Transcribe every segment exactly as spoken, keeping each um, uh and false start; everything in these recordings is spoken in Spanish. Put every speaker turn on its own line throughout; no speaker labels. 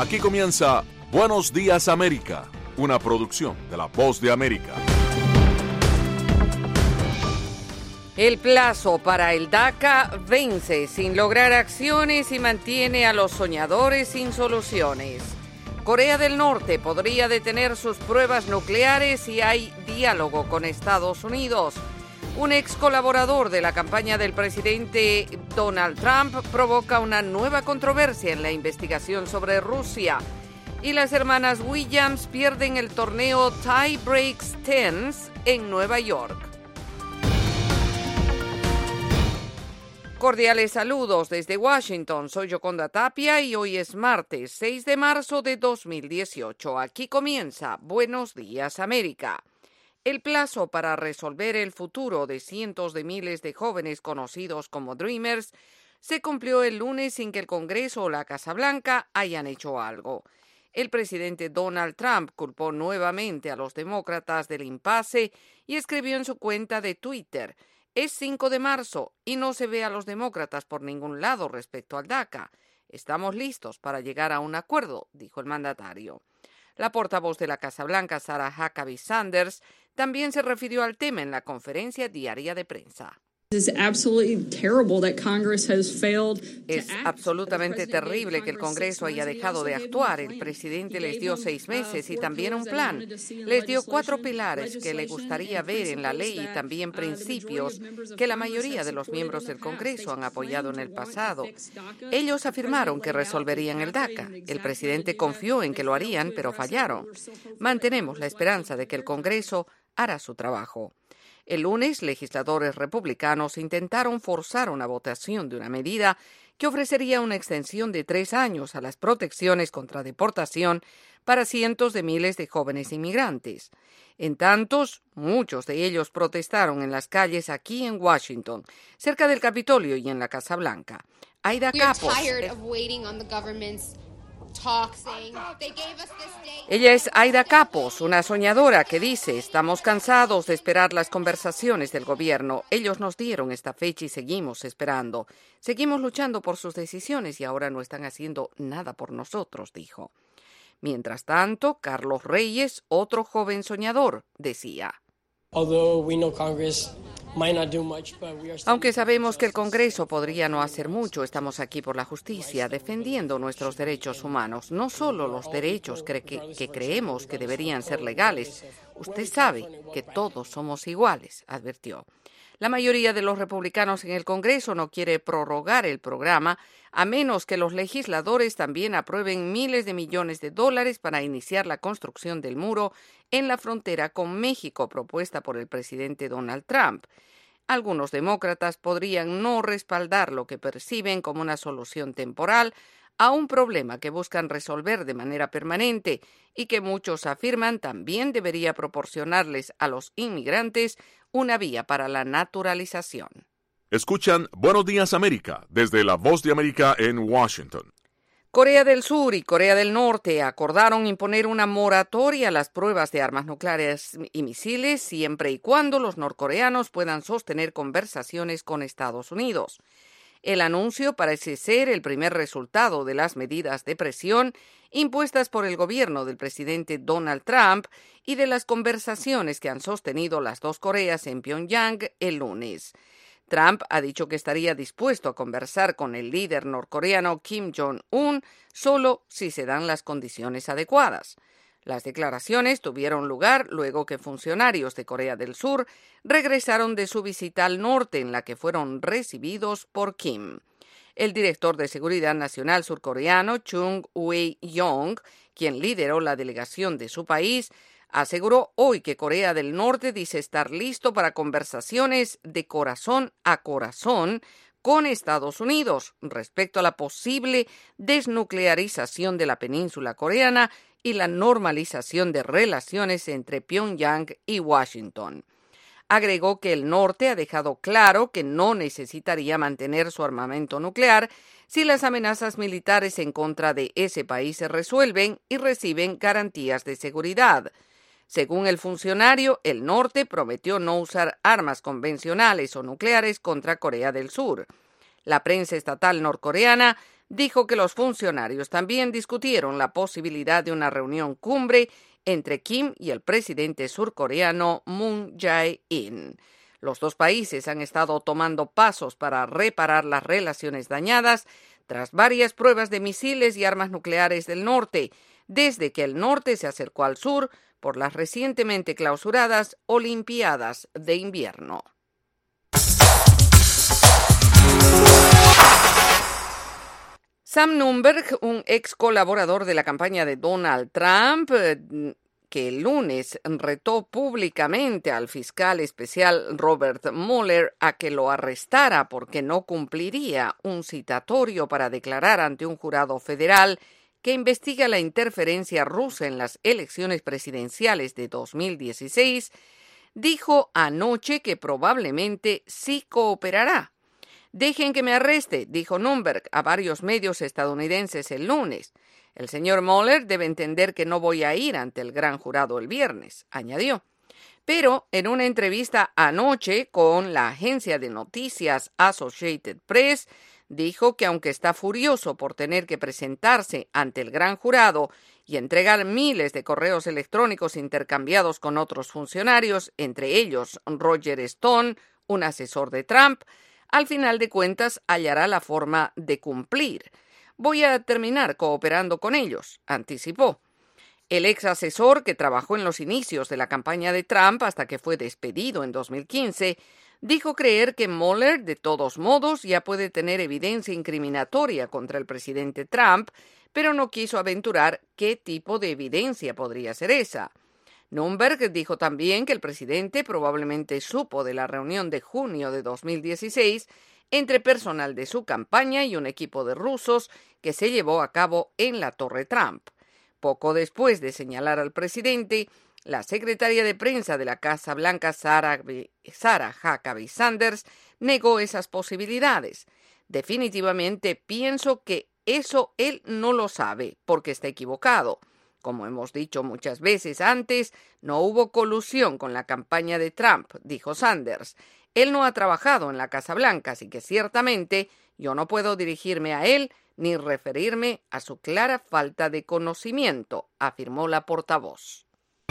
Aquí comienza Buenos Días América, una producción de La Voz de América.
El plazo para el DACA vence sin lograr acciones y mantiene a los soñadores sin soluciones. Corea del Norte podría detener sus pruebas nucleares si hay diálogo con Estados Unidos. Un ex colaborador de la campaña del presidente Donald Trump provoca una nueva controversia en la investigación sobre Rusia. Y las hermanas Williams pierden el torneo Tie Breaks Tens en Nueva York. Cordiales saludos desde Washington. Soy Yoconda Tapia y hoy es martes seis de marzo de dos mil dieciocho. Aquí comienza Buenos Días América. El plazo para resolver el futuro de cientos de miles de jóvenes conocidos como Dreamers se cumplió el lunes sin que el Congreso o la Casa Blanca hayan hecho algo. El presidente Donald Trump culpó nuevamente a los demócratas del impasse y escribió en su cuenta de Twitter: es cinco de marzo y no se ve a los demócratas por ningún lado respecto al DACA. Estamos listos para llegar a un acuerdo, dijo el mandatario. La portavoz de la Casa Blanca, Sarah Huckabee Sanders, también se refirió al tema en la conferencia diaria de prensa.
Es
absolutamente terrible que el Congreso haya dejado de actuar. El presidente les dio seis meses y también un plan. Les dio cuatro pilares que le gustaría ver en la ley y también principios que la mayoría de los miembros del Congreso han apoyado en el pasado. Ellos afirmaron que resolverían el DACA. El presidente confió en que lo harían, pero fallaron. Mantenemos la esperanza de que el Congreso hará su trabajo. El lunes, legisladores republicanos intentaron forzar una votación de una medida que ofrecería una extensión de tres años a las protecciones contra deportación para cientos de miles de jóvenes inmigrantes. En tantos, muchos de ellos protestaron en las calles aquí en Washington, cerca del Capitolio y en la Casa Blanca. Aida Capos. Ella es Aida Capos, una soñadora que dice: estamos cansados de esperar las conversaciones del gobierno. Ellos nos dieron esta fecha y seguimos esperando. Seguimos luchando por sus decisiones y ahora no están haciendo nada por nosotros, dijo. Mientras tanto, Carlos Reyes, otro joven soñador, decía: aunque sabemos que el Congreso podría no hacer mucho, estamos aquí por la justicia, defendiendo nuestros derechos humanos, no solo los derechos que, que, que creemos que deberían ser legales. Usted sabe que todos somos iguales, advirtió. La mayoría de los republicanos en el Congreso no quiere prorrogar el programa, a menos que los legisladores también aprueben miles de millones de dólares para iniciar la construcción del muro en la frontera con México, propuesta por el presidente Donald Trump. Algunos demócratas podrían no respaldar lo que perciben como una solución temporal a un problema que buscan resolver de manera permanente y que muchos afirman también debería proporcionarles a los inmigrantes una vía para la naturalización.
Escuchan Buenos Días América desde La Voz de América en Washington.
Corea del Sur y Corea del Norte acordaron imponer una moratoria a las pruebas de armas nucleares y misiles siempre y cuando los norcoreanos puedan sostener conversaciones con Estados Unidos. El anuncio parece ser el primer resultado de las medidas de presión impuestas por el gobierno del presidente Donald Trump y de las conversaciones que han sostenido las dos Coreas en Pyongyang el lunes. Trump ha dicho que estaría dispuesto a conversar con el líder norcoreano Kim Jong-un solo si se dan las condiciones adecuadas. Las declaraciones tuvieron lugar luego que funcionarios de Corea del Sur regresaron de su visita al norte, en la que fueron recibidos por Kim. El director de Seguridad Nacional surcoreano, Chung Wei-yong, quien lideró la delegación de su país, aseguró hoy que Corea del Norte dice estar listo para conversaciones de corazón a corazón con Estados Unidos respecto a la posible desnuclearización de la península coreana y la normalización de relaciones entre Pyongyang y Washington. Agregó que el norte ha dejado claro que no necesitaría mantener su armamento nuclear si las amenazas militares en contra de ese país se resuelven y reciben garantías de seguridad. Según el funcionario, el norte prometió no usar armas convencionales o nucleares contra Corea del Sur. La prensa estatal norcoreana dijo que los funcionarios también discutieron la posibilidad de una reunión cumbre entre Kim y el presidente surcoreano Moon Jae-in. Los dos países han estado tomando pasos para reparar las relaciones dañadas tras varias pruebas de misiles y armas nucleares del norte, desde que el norte se acercó al sur por las recientemente clausuradas Olimpiadas de invierno. Sam Nunberg, un ex colaborador de la campaña de Donald Trump, que el lunes retó públicamente al fiscal especial Robert Mueller a que lo arrestara porque no cumpliría un citatorio para declarar ante un jurado federal que investiga la interferencia rusa en las elecciones presidenciales de dos mil dieciséis, dijo anoche que probablemente sí cooperará. «Dejen que me arreste», dijo Nunberg a varios medios estadounidenses el lunes. «El señor Mueller debe entender que no voy a ir ante el gran jurado el viernes», añadió. Pero en una entrevista anoche con la agencia de noticias Associated Press, dijo que aunque está furioso por tener que presentarse ante el gran jurado y entregar miles de correos electrónicos intercambiados con otros funcionarios, entre ellos Roger Stone, un asesor de Trump, al final de cuentas hallará la forma de cumplir. «Voy a terminar cooperando con ellos», anticipó. El ex asesor, que trabajó en los inicios de la campaña de Trump hasta que fue despedido en dos mil quince, dijo creer que Mueller, de todos modos, ya puede tener evidencia incriminatoria contra el presidente Trump, pero no quiso aventurar qué tipo de evidencia podría ser esa. Nunberg dijo también que el presidente probablemente supo de la reunión de junio de dos mil dieciséis entre personal de su campaña y un equipo de rusos que se llevó a cabo en la Torre Trump. Poco después de señalar al presidente, la secretaria de prensa de la Casa Blanca, Sarah, Sarah Huckabee Sanders, negó esas posibilidades. «Definitivamente pienso que eso él no lo sabe, porque está equivocado. Como hemos dicho muchas veces antes, no hubo colusión con la campaña de Trump», dijo Sanders. «Él no ha trabajado en la Casa Blanca, así que ciertamente yo no puedo dirigirme a él ni referirme a su clara falta de conocimiento», afirmó la portavoz.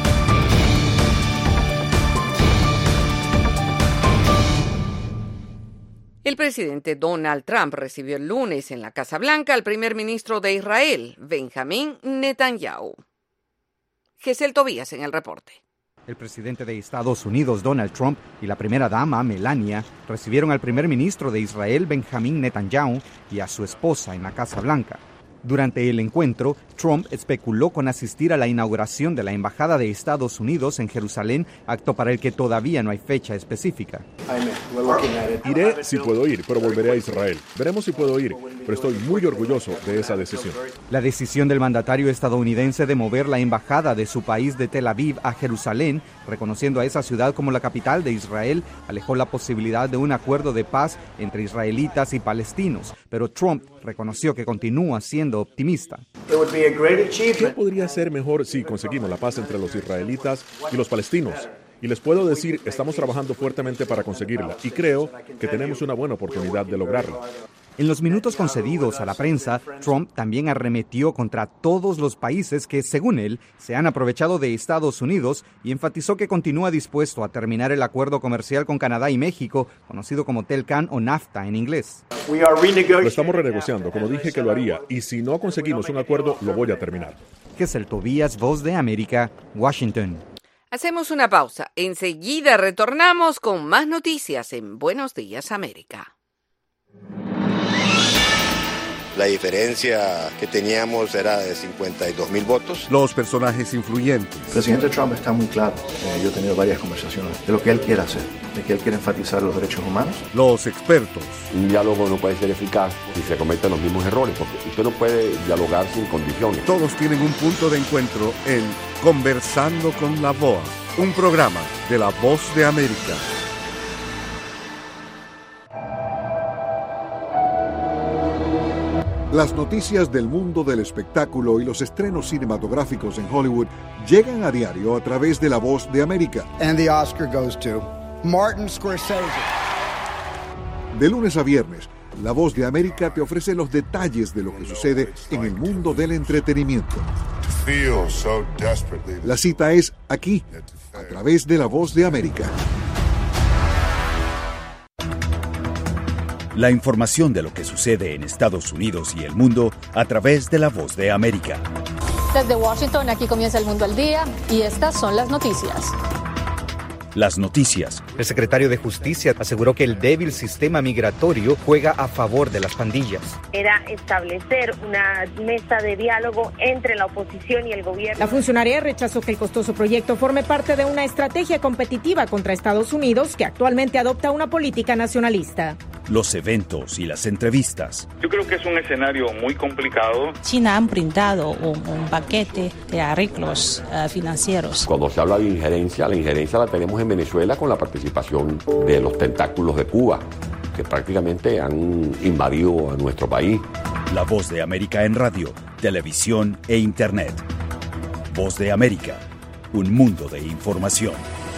El presidente Donald Trump recibió el lunes en la Casa Blanca al primer ministro de Israel, Benjamín Netanyahu. Gesell Tobías en el reporte.
El presidente de Estados Unidos, Donald Trump, y la primera dama, Melania, recibieron al primer ministro de Israel, Benjamín Netanyahu, y a su esposa en la Casa Blanca. Durante el encuentro, Trump especuló con asistir a la inauguración de la Embajada de Estados Unidos en Jerusalén, acto para el que todavía no hay fecha específica.
Iré si puedo ir, pero volveré a Israel. Veremos si puedo ir, pero estoy muy orgulloso de esa decisión.
La decisión del mandatario estadounidense de mover la embajada de su país de Tel Aviv a Jerusalén, reconociendo a esa ciudad como la capital de Israel, alejó la posibilidad de un acuerdo de paz entre israelitas y palestinos, pero Trump reconoció que continúa siendo optimista.
¿Qué podría ser mejor si conseguimos la paz entre los israelitas y los palestinos? Y les puedo decir, estamos trabajando fuertemente para conseguirla y creo que tenemos una buena oportunidad de lograrla.
En los minutos concedidos a la prensa, Trump también arremetió contra todos los países que, según él, se han aprovechado de Estados Unidos y enfatizó que continúa dispuesto a terminar el acuerdo comercial con Canadá y México, conocido como TELCAN o NAFTA en inglés.
Lo estamos renegociando, como dije que lo haría, y si no conseguimos un acuerdo, lo voy a terminar.
Gesell Tobías, Voz de América, Washington.
Hacemos una pausa. Enseguida retornamos con más noticias en Buenos Días, América.
La diferencia que teníamos era de cincuenta y dos mil votos.
Los personajes influyentes.
El presidente Trump está muy claro. Eh, yo he tenido varias conversaciones de lo que él quiere hacer, de que él quiere enfatizar los derechos humanos.
Los expertos.
Un diálogo no puede ser eficaz si se cometen los mismos errores, porque usted no puede dialogar sin condiciones.
Todos tienen un punto de encuentro en Conversando con la V O A, un programa de La Voz de América.
Las noticias del mundo del espectáculo y los estrenos cinematográficos en Hollywood llegan a diario a través de La Voz de América.
And the Oscar goes to Martin Scorsese.
De lunes a viernes, La Voz de América te ofrece los detalles de lo que sucede en el mundo del entretenimiento. La cita es aquí, a través de La Voz de América.
La información de lo que sucede en Estados Unidos y el mundo a través de La Voz de América.
Desde Washington, aquí comienza El Mundo al Día y estas son las noticias.
Las noticias.
El secretario de Justicia aseguró que el débil sistema migratorio juega a favor de las pandillas.
Era establecer una mesa de diálogo entre la oposición y el gobierno.
La funcionaria rechazó que el costoso proyecto forme parte de una estrategia competitiva contra Estados Unidos, que actualmente adopta una política nacionalista.
Los eventos y las entrevistas.
Yo creo que es un escenario muy complicado.
China han brindado un, un paquete de arreglos uh, financieros.
Cuando se habla de injerencia, la injerencia la tenemos en Venezuela con la participación de los tentáculos de Cuba, que prácticamente han invadido a nuestro país.
La Voz de América en radio, televisión e internet. Voz de América, un mundo de información.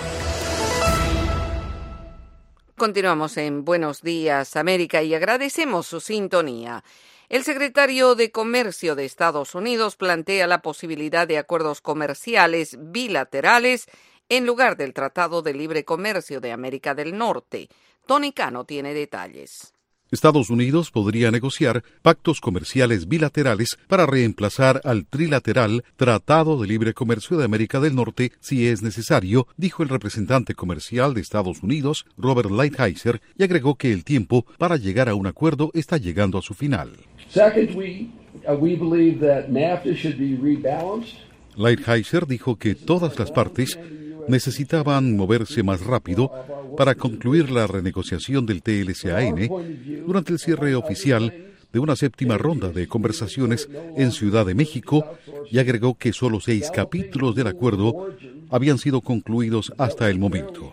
Continuamos en Buenos Días, América, y agradecemos su sintonía. El secretario de Comercio de Estados Unidos plantea la posibilidad de acuerdos comerciales bilaterales en lugar del Tratado de Libre Comercio de América del Norte. Tony Cano tiene detalles.
Estados Unidos podría negociar pactos comerciales bilaterales para reemplazar al trilateral Tratado de Libre Comercio de América del Norte si es necesario, dijo el representante comercial de Estados Unidos, Robert Lighthizer, y agregó que el tiempo para llegar a un acuerdo está llegando a su final.
Second, we, uh, we believe that NAFTA should be rebalanced.
Lighthizer dijo que todas las partes necesitaban moverse más rápido para concluir la renegociación del T L C A N durante el cierre oficial de una séptima ronda de conversaciones en Ciudad de México, y agregó que solo seis capítulos del acuerdo habían sido concluidos hasta el momento.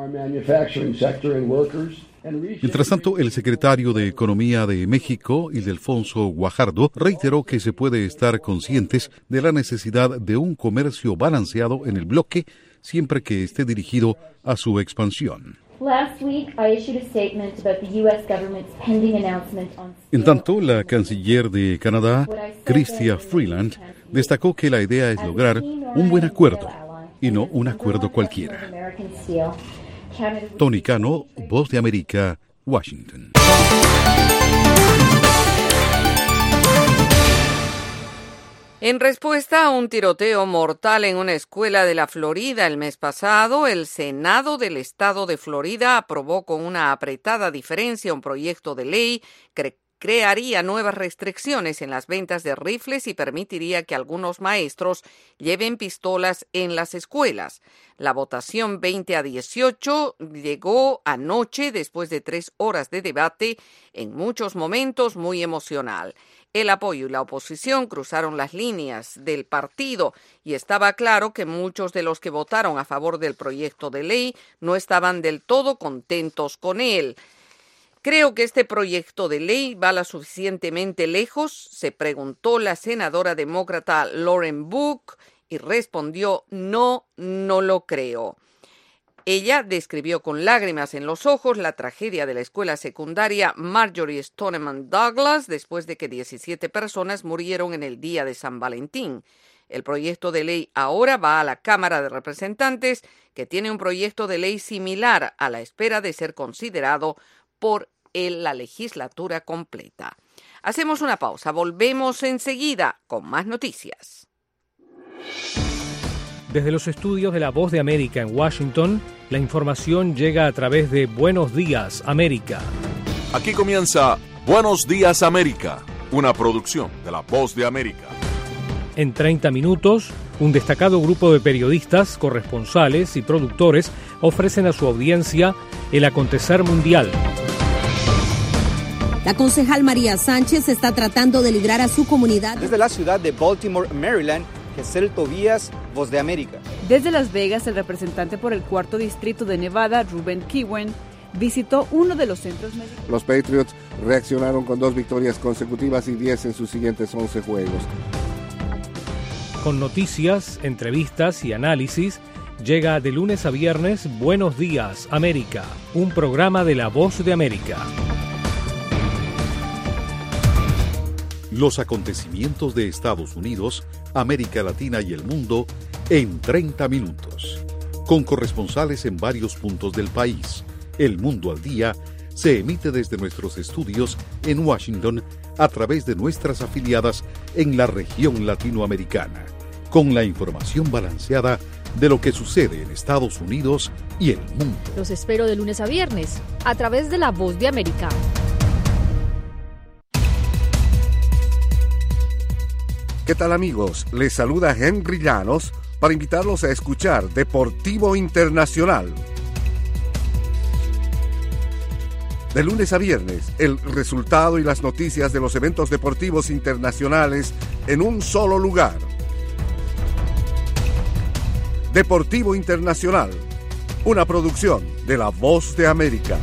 Mientras tanto, el secretario de Economía de México, Ildefonso Guajardo, reiteró que se puede estar conscientes de la necesidad de un comercio balanceado en el bloque, siempre que esté dirigido a su expansión. En tanto, la canciller de Canadá, Chrystia Freeland, destacó que la idea es lograr un buen acuerdo y no un acuerdo cualquiera. Tony Cano, Voz de América, Washington.
En respuesta a un tiroteo mortal en una escuela de la Florida el mes pasado, el Senado del Estado de Florida aprobó con una apretada diferencia un proyecto de ley que crearía nuevas restricciones en las ventas de rifles y permitiría que algunos maestros lleven pistolas en las escuelas. La votación veinte a dieciocho llegó anoche después de tres horas de debate, en muchos momentos muy emocional. El apoyo y la oposición cruzaron las líneas del partido y estaba claro que muchos de los que votaron a favor del proyecto de ley no estaban del todo contentos con él. ¿Creo que este proyecto de ley va lo suficientemente lejos?, se preguntó la senadora demócrata Lauren Book y respondió: no, no lo creo. Ella describió con lágrimas en los ojos la tragedia de la escuela secundaria Marjorie Stoneman Douglas después de que diecisiete personas murieron en el día de San Valentín. El proyecto de ley ahora va a la Cámara de Representantes, que tiene un proyecto de ley similar a la espera de ser considerado por la legislatura completa. Hacemos una pausa, volvemos enseguida con más noticias.
Desde los estudios de La Voz de América en Washington, la información llega a través de Buenos Días, América.
Aquí comienza Buenos Días, América, una producción de La Voz de América.
En treinta minutos, un destacado grupo de periodistas, corresponsales y productores ofrecen a su audiencia el acontecer mundial.
La concejal María Sánchez está tratando de librar a su comunidad.
Desde la ciudad de Baltimore, Maryland, Gesell Tobías, Voz de América.
Desde Las Vegas, el representante por el cuarto distrito de Nevada, Ruben Kiwen, visitó uno de los centros médicos.
Los Patriots reaccionaron con dos victorias consecutivas y diez en sus siguientes once juegos.
Con noticias, entrevistas y análisis, llega de lunes a viernes Buenos Días, América, un programa de La Voz de América.
Los acontecimientos de Estados Unidos, América Latina y el mundo en treinta minutos. Con corresponsales en varios puntos del país. El Mundo al Día se emite desde nuestros estudios en Washington a través de nuestras afiliadas en la región latinoamericana, con la información balanceada de lo que sucede en Estados Unidos y el mundo.
Los espero de lunes a viernes a través de La Voz de América.
¿Qué tal, amigos? Les saluda Henry Llanos para invitarlos a escuchar Deportivo Internacional. De lunes a viernes, el resultado y las noticias de los eventos deportivos internacionales en un solo lugar. Deportivo Internacional, una producción de La Voz de América.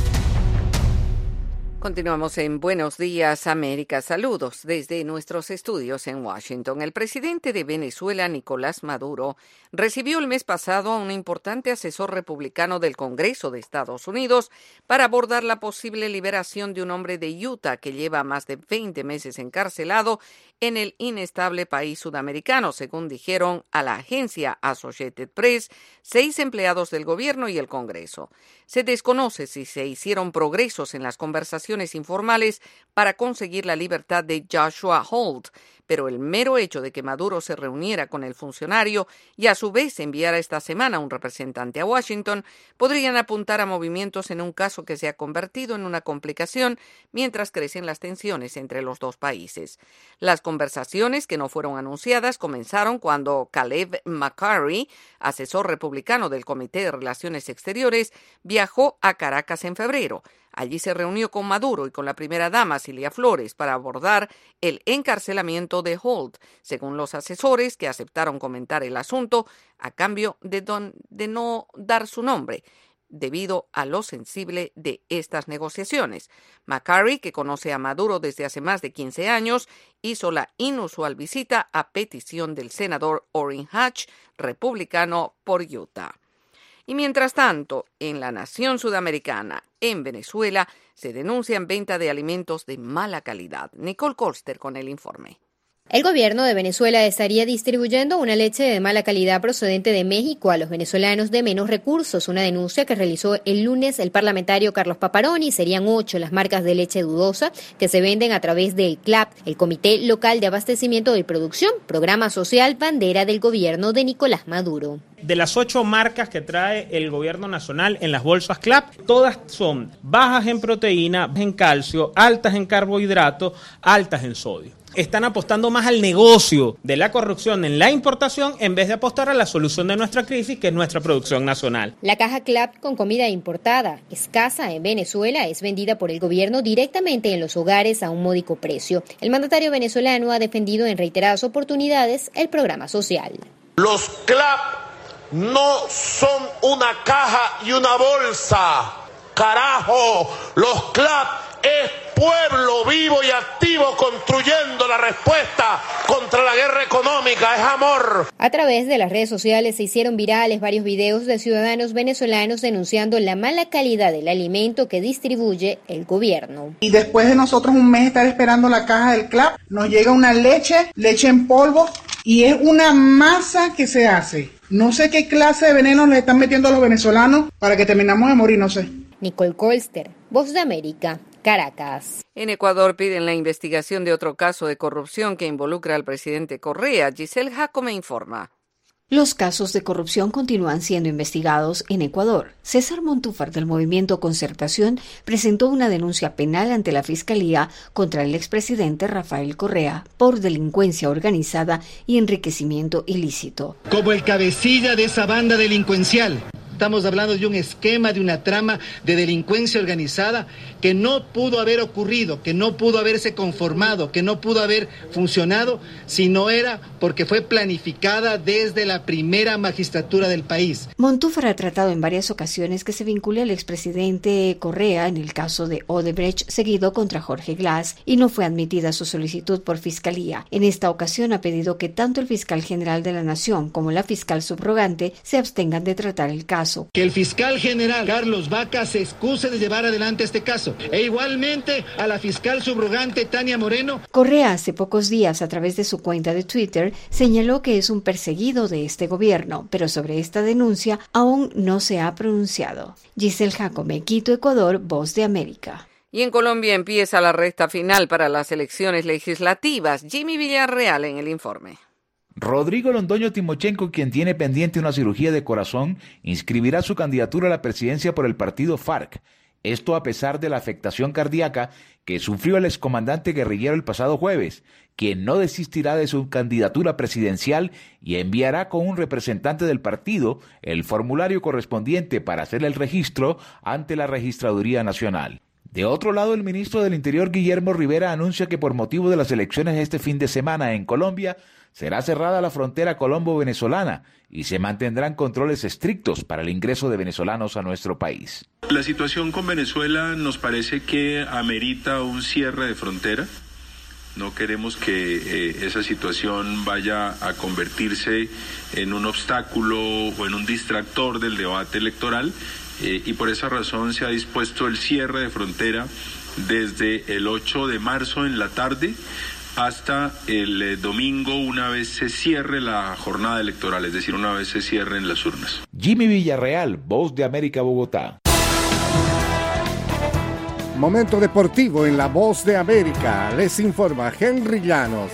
Continuamos en Buenos Días, América. Saludos desde nuestros estudios en Washington. El presidente de Venezuela, Nicolás Maduro, recibió el mes pasado a un importante asesor republicano del Congreso de Estados Unidos para abordar la posible liberación de un hombre de Utah que lleva más de veinte meses encarcelado en el inestable país sudamericano, según dijeron a la agencia Associated Press, seis empleados del gobierno y el Congreso. Se desconoce si se hicieron progresos en las conversaciones informales para conseguir la libertad de Joshua Holt, pero el mero hecho de que Maduro se reuniera con el funcionario y a su vez enviara esta semana un representante a Washington podrían apuntar a movimientos en un caso que se ha convertido en una complicación mientras crecen las tensiones entre los dos países. Las conversaciones, que no fueron anunciadas, comenzaron cuando Caleb McCarry, asesor republicano del Comité de Relaciones Exteriores, viajó a Caracas en febrero. Allí se reunió con Maduro y con la primera dama Cilia Flores para abordar el encarcelamiento de Holt, según los asesores que aceptaron comentar el asunto a cambio de, don, de no dar su nombre, debido a lo sensible de estas negociaciones. McCarry, que conoce a Maduro desde hace más de quince años, hizo la inusual visita a petición del senador Orrin Hatch, republicano por Utah. Y mientras tanto, en la nación sudamericana, en Venezuela, se denuncian venta de alimentos de mala calidad. Nicole Colster con el informe.
El gobierno de Venezuela estaría distribuyendo una leche de mala calidad procedente de México a los venezolanos de menos recursos, una denuncia que realizó el lunes el parlamentario Carlos Paparoni. Serían ocho las marcas de leche dudosa que se venden a través del C L A P, el Comité Local de Abastecimiento y Producción, programa social bandera del gobierno de Nicolás Maduro.
De las ocho marcas que trae el gobierno nacional en las bolsas C L A P, todas son bajas en proteína, en calcio, altas en carbohidratos, altas en sodio. Están apostando más al negocio de la corrupción en la importación en vez de apostar a la solución de nuestra crisis, que es nuestra producción nacional.
La caja C L A P con comida importada, escasa en Venezuela, es vendida por el gobierno directamente en los hogares a un módico precio. El mandatario venezolano ha defendido en reiteradas oportunidades el programa social.
Los C L A P no son una caja y una bolsa. Carajo, los C L A P es pueblo vivo y activo construyendo la respuesta contra la guerra económica, es amor.
A través de las redes sociales se hicieron virales varios videos de ciudadanos venezolanos denunciando la mala calidad del alimento que distribuye el gobierno.
Y después de nosotros un mes estar esperando la caja del C L A P, nos llega una leche, leche en polvo, y es una masa que se hace. No sé qué clase de veneno le están metiendo a los venezolanos para que terminamos de morir, no sé.
Nicole Colster, Voz de América, Caracas.
En Ecuador piden la investigación de otro caso de corrupción que involucra al presidente Correa. Giselle Jacome informa.
Los casos de corrupción continúan siendo investigados en Ecuador. César Montúfar, del movimiento Concertación, presentó una denuncia penal ante la Fiscalía contra el expresidente Rafael Correa por delincuencia organizada y enriquecimiento ilícito.
Como el cabecilla de esa banda delincuencial. Estamos hablando de un esquema, de una trama de delincuencia organizada que no pudo haber ocurrido, que no pudo haberse conformado, que no pudo haber funcionado si no era porque fue planificada desde la primera magistratura del país.
Montúfar ha tratado en varias ocasiones que se vincule al expresidente Correa en el caso de Odebrecht, seguido contra Jorge Glass, y no fue admitida su solicitud por Fiscalía. En esta ocasión ha pedido que tanto el fiscal general de la Nación como la fiscal subrogante se abstengan de tratar el caso. caso.
Que el fiscal general Carlos Vaca se excuse de llevar adelante este caso. E igualmente a la fiscal subrogante Tania Moreno.
Correa hace pocos días, a través de su cuenta de Twitter, señaló que es un perseguido de este gobierno, pero sobre esta denuncia aún no se ha pronunciado. Giselle Jacome, Quito, Ecuador, Voz de América.
Y en Colombia empieza la recta final para las elecciones legislativas. Jimmy Villarreal en el informe.
Rodrigo Londoño Timochenko, quien tiene pendiente una cirugía de corazón, inscribirá su candidatura a la presidencia por el partido FARC. Esto a pesar de la afectación cardíaca que sufrió el excomandante guerrillero el pasado jueves, quien no desistirá de su candidatura presidencial y enviará con un representante del partido el formulario correspondiente para hacer el registro ante la Registraduría Nacional. De otro lado, el ministro del Interior, Guillermo Rivera, anuncia que por motivo de las elecciones este fin de semana en Colombia, será cerrada la frontera colombo-venezolana y se mantendrán controles estrictos para el ingreso de venezolanos a nuestro país.
La situación con Venezuela nos parece que amerita un cierre de frontera. No queremos que eh, esa situación vaya a convertirse en un obstáculo o en un distractor del debate electoral. Eh, y por esa razón se ha dispuesto el cierre de frontera desde el ocho de marzo en la tarde hasta el eh, domingo, una vez se cierre la jornada electoral, es decir, una vez se cierren las urnas.
Jimmy Villarreal, Voz de América, Bogotá.
Momento deportivo en La Voz de América. Les informa Henry Llanos.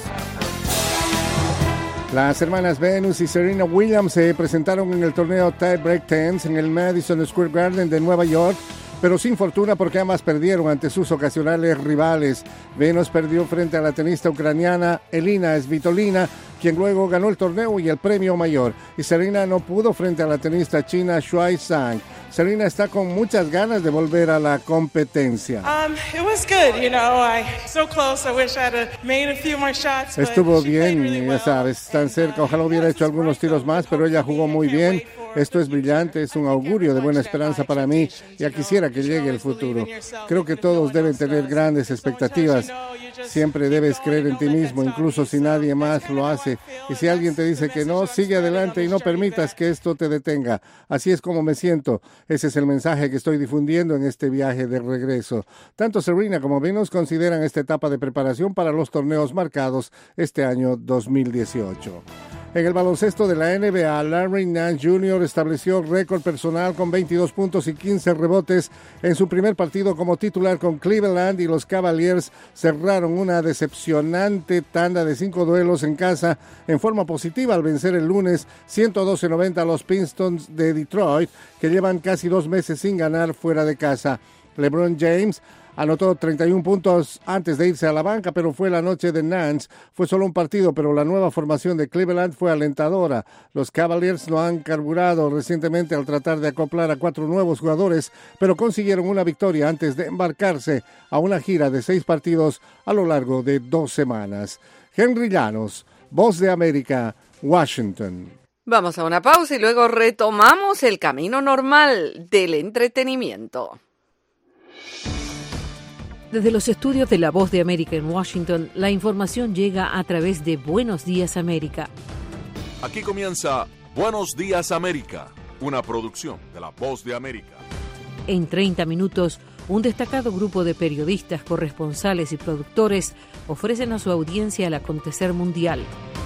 Las hermanas Venus y Serena Williams se presentaron en el torneo Tie Break Tennis en el Madison Square Garden de Nueva York, pero sin fortuna porque ambas perdieron ante sus ocasionales rivales. Venus perdió frente a la tenista ucraniana Elina Svitolina, quien luego ganó el torneo y el premio mayor, y Serena no pudo frente a la tenista china Shuai Zhang. Serena está con muchas ganas de volver a la competencia.
Um, it was good, you know, I so close. I wish I had made a few more shots.
Estuvo bien, ya sabes, tan cerca. Ojalá hubiera hecho algunos tiros más, pero ella jugó muy bien. Esto es brillante, es un augurio de buena esperanza para mí. Ya quisiera que llegue el futuro. Creo que todos deben tener grandes expectativas. Siempre debes creer en ti mismo, incluso si nadie más lo hace. Y si alguien te dice que no, sigue adelante y no permitas que esto te detenga. Así es como me siento. Ese es el mensaje que estoy difundiendo en este viaje de regreso. Tanto Serena como Venus consideran esta etapa de preparación para los torneos marcados este año dos mil dieciocho. En el baloncesto de la N B A, Larry Nance junior estableció récord personal con veintidós puntos y quince rebotes en su primer partido como titular con Cleveland, y los Cavaliers cerraron una decepcionante tanda de cinco duelos en casa en forma positiva al vencer el lunes ciento doce a noventa a los Pistons de Detroit, que llevan casi dos meses sin ganar fuera de casa. LeBron James anotó treinta y un puntos antes de irse a la banca, pero fue la noche de Nance. Fue solo un partido, pero la nueva formación de Cleveland fue alentadora. Los Cavaliers no han carburado recientemente al tratar de acoplar a cuatro nuevos jugadores, pero consiguieron una victoria antes de embarcarse a una gira de seis partidos a lo largo de dos semanas. Henry Llanos, Voz de América, Washington.
Vamos a una pausa y luego retomamos el camino normal del entretenimiento.
Desde los estudios de La Voz de América en Washington, la información llega a través de Buenos Días América.
Aquí comienza Buenos Días América, una producción de La Voz de América.
En treinta minutos, un destacado grupo de periodistas, corresponsales y productores ofrecen a su audiencia el acontecer mundial.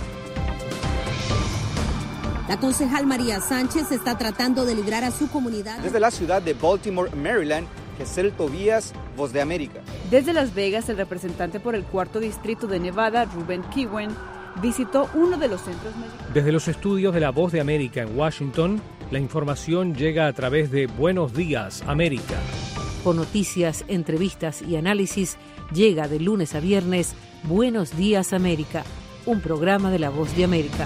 La concejal María Sánchez está tratando de librar a su comunidad.
Desde la ciudad de Baltimore, Maryland, Gesell Tobías, Voz de América.
Desde Las Vegas, el representante por el cuarto distrito de Nevada, Ruben Kiwen, visitó uno de los centros médicos.
Desde los estudios de La Voz de América en Washington, la información llega a través de Buenos Días América.
Con noticias, entrevistas y análisis, llega de lunes a viernes Buenos Días América, un programa de La Voz de América.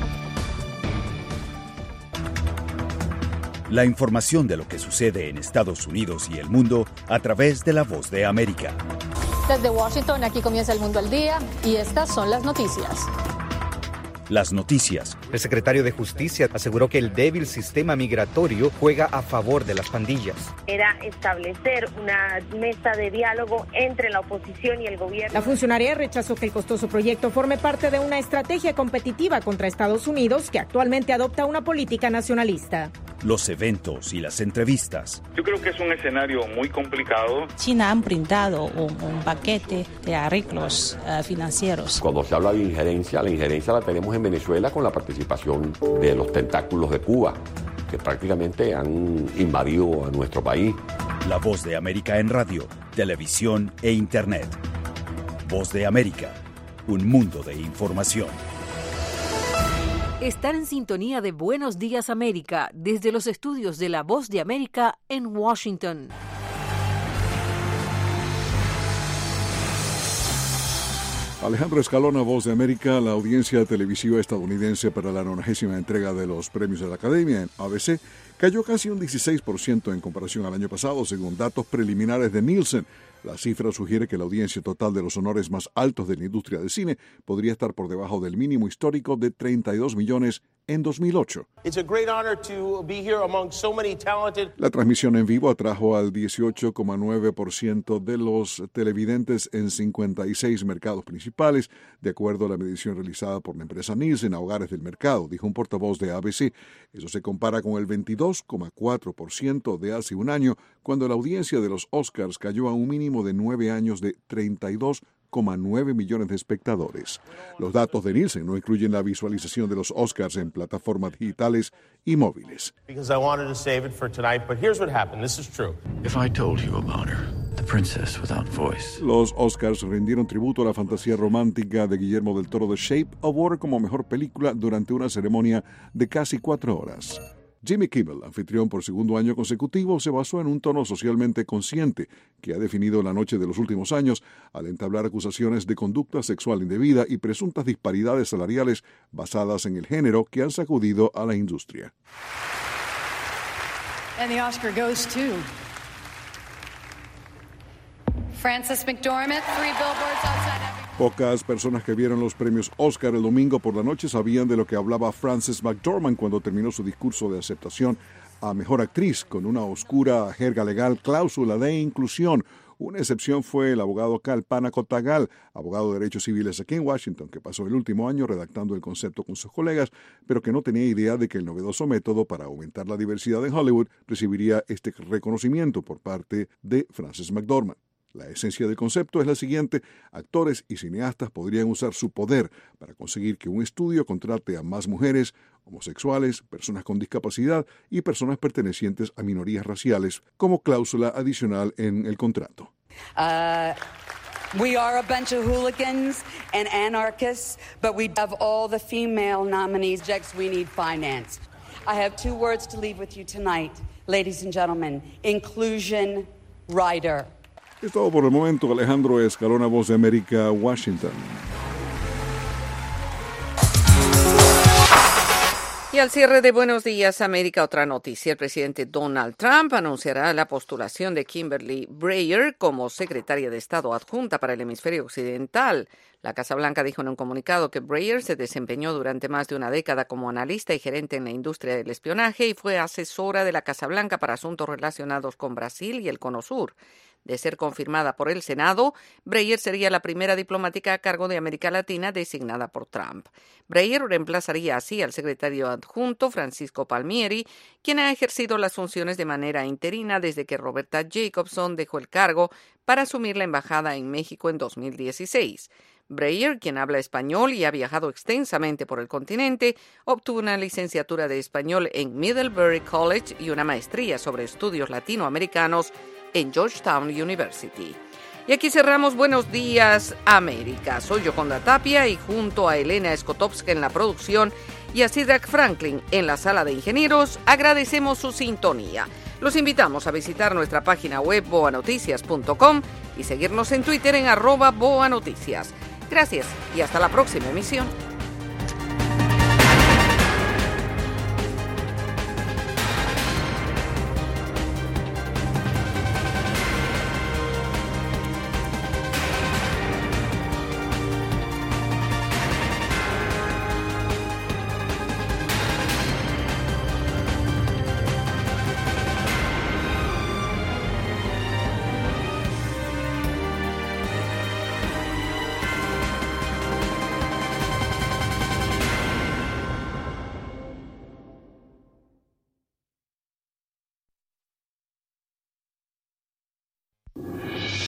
La información de lo que sucede en Estados Unidos y el mundo a través de La Voz de América.
Desde Washington, aquí comienza El Mundo al Día y estas son las noticias.
las noticias.
El secretario de Justicia aseguró que el débil sistema migratorio juega a favor de las pandillas.
Era establecer una mesa de diálogo entre la oposición y el gobierno.
La funcionaria rechazó que el costoso proyecto forme parte de una estrategia competitiva contra Estados Unidos, que actualmente adopta una política nacionalista.
Los eventos y las entrevistas.
Yo creo que es un escenario muy complicado.
China han brindado un, un paquete de arreglos uh, financieros.
Cuando se habla de injerencia, la injerencia la tenemos en Venezuela con la participación de los tentáculos de Cuba, que prácticamente han invadido a nuestro país.
La Voz de América en radio, televisión e internet. Voz de América, un mundo de información.
Están en sintonía de Buenos Días América desde los estudios de La Voz de América en Washington.
Alejandro Escalona, Voz de América. La audiencia televisiva estadounidense para la nonagésima entrega de los premios de la Academia en A B C cayó casi un dieciséis por ciento en comparación al año pasado, según datos preliminares de Nielsen. La cifra sugiere que la audiencia total de los honores más altos de la industria del cine podría estar por debajo del mínimo histórico de treinta y dos millones en dos mil ocho. La transmisión en vivo atrajo al dieciocho coma nueve por ciento de los televidentes en cincuenta y seis mercados principales, de acuerdo a la medición realizada por la empresa Nielsen a hogares del mercado, dijo un portavoz de A B C. Eso se compara con el veintidós coma cuatro por ciento de hace un año, cuando la audiencia de los Oscars cayó a un mínimo de nueve años de treinta y dos coma nueve millones de espectadores. Los datos de Nielsen no incluyen la visualización de los Oscars en plataformas digitales y móviles. Los Oscars rindieron tributo a la fantasía romántica de Guillermo del Toro, The Shape of Water, como mejor película durante una ceremonia de casi cuatro horas. Jimmy Kimmel, anfitrión por segundo año consecutivo, se basó en un tono socialmente consciente que ha definido la noche de los últimos años al entablar acusaciones de conducta sexual indebida y presuntas disparidades salariales basadas en el género que han sacudido a la industria.
And the Oscar goes to Frances McDormand, three billboards outside every...
Pocas personas que vieron los premios Oscar el domingo por la noche sabían de lo que hablaba Frances McDormand cuando terminó su discurso de aceptación a Mejor Actriz con una oscura jerga legal cláusula de inclusión. Una excepción fue el abogado Kalpana Kotagal, abogado de derechos civiles aquí en Washington, que pasó el último año redactando el concepto con sus colegas, pero que no tenía idea de que el novedoso método para aumentar la diversidad en Hollywood recibiría este reconocimiento por parte de Frances McDormand. La esencia del concepto es la siguiente: actores y cineastas podrían usar su poder para conseguir que un estudio contrate a más mujeres, homosexuales, personas con discapacidad y personas pertenecientes a minorías raciales como cláusula adicional en el contrato.
Uh, we are a bunch of hooligans and anarchists, but we have all the female nominees. We need finance. I have two words to leave with you tonight, ladies and gentlemen. Inclusion rider.
Es todo por el momento. Alejandro Escalona, Voz de América, Washington.
Y al cierre de Buenos Días América, otra noticia. El presidente Donald Trump anunciará la postulación de Kimberly Breyer como secretaria de Estado adjunta para el hemisferio occidental. La Casa Blanca dijo en un comunicado que Breyer se desempeñó durante más de una década como analista y gerente en la industria del espionaje y fue asesora de la Casa Blanca para asuntos relacionados con Brasil y el Cono Sur. De ser confirmada por el Senado, Breyer sería la primera diplomática a cargo de América Latina designada por Trump. Breyer reemplazaría así al secretario adjunto Francisco Palmieri, quien ha ejercido las funciones de manera interina desde que Roberta Jacobson dejó el cargo para asumir la embajada en México en dos mil dieciséis. Breyer, quien habla español y ha viajado extensamente por el continente, obtuvo una licenciatura de español en Middlebury College y una maestría sobre estudios latinoamericanos en Georgetown University. Y aquí cerramos Buenos Días América. Soy Yoconda Tapia y junto a Elena Skotowska en la producción y a Sidrak Franklin en la sala de ingenieros, agradecemos su sintonía. Los invitamos a visitar nuestra página web boa noticias punto com y seguirnos en Twitter en arroba boanoticias. Gracias y hasta la próxima emisión.